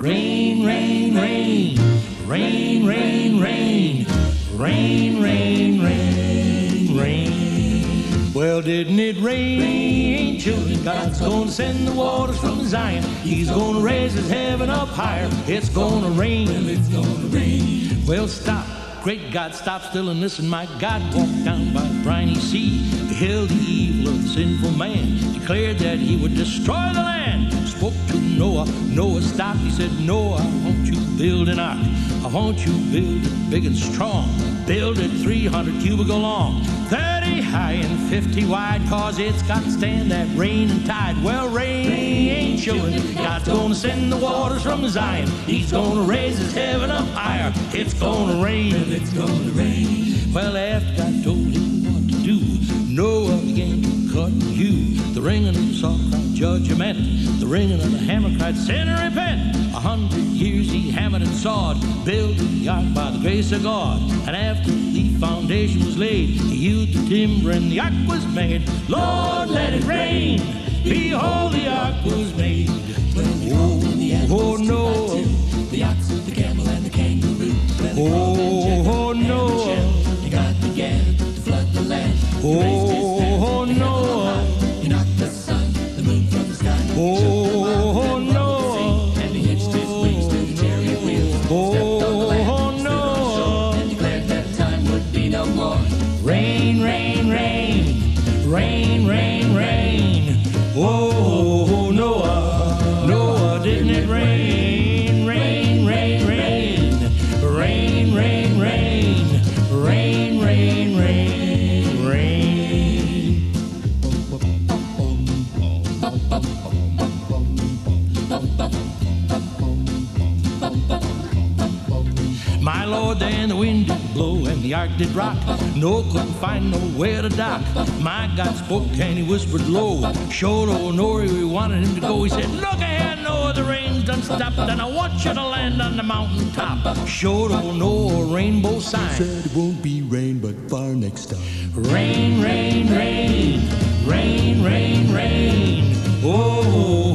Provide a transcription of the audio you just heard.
Rain, rain, rain, rain, rain, rain, rain, rain, rain, rain. Well, didn't it rain, children? God's gonna send the waters from Zion. He's gonna raise his heaven up higher. It's gonna rain. Well, it's gonna rain. Well, stop. Great God, stop still and listen. My God walked down by the briny sea, beheld the evil of the sinful man, declared that he would destroy the land. Spoke to Noah. Noah stopped. He said, Noah, I want you to build an ark. I want you to build it big and strong. Build it 300 cubical long, 30 high and 50 wide, cause it's got to stand that rain and tide. Well, rain, children, God's gonna send the waters from Zion. He's gonna raise his heaven up higher. It's gonna rain. Well, it's gonna rain. Well, after God told him what to do, Noah began to cut and hew. The ringing of the saw cried judgment. The ringing of the hammer cried sin and repent. 100 years he hammered and sawed, built the ark by the grace of God. And after the foundation was laid, he hewed the timber and the ark was made. Lord, let it rain. Behold, the ark was made. Oh, no. The ox, the camel, and the kangaroo. Oh, no. God began to flood the land. Oh, no. He knocked the sun, the moon from the sky. Oh, no. And he hitched his wings to the chariot wheels. Oh, no. And declared that time would be no more. Rain, rain, rain. Rain, rain, rain. Oh, Noah. Noah, didn't it rain? Rain, rain, rain. Rain, rain, rain. Rain, rain, rain. Rain. My Lord, then the wind did blow and the ark did rock. Noah couldn't find nowhere to dock. My God spoke and he whispered low. Showed old Noah we wanted him to go. He said, look ahead, Noah, the rain's done stopped, and I want you to land on the mountain top. Showed old Noah a rainbow sign. Said it won't be rain, but far next time. Rain, rain, rain, rain, rain, rain. Oh.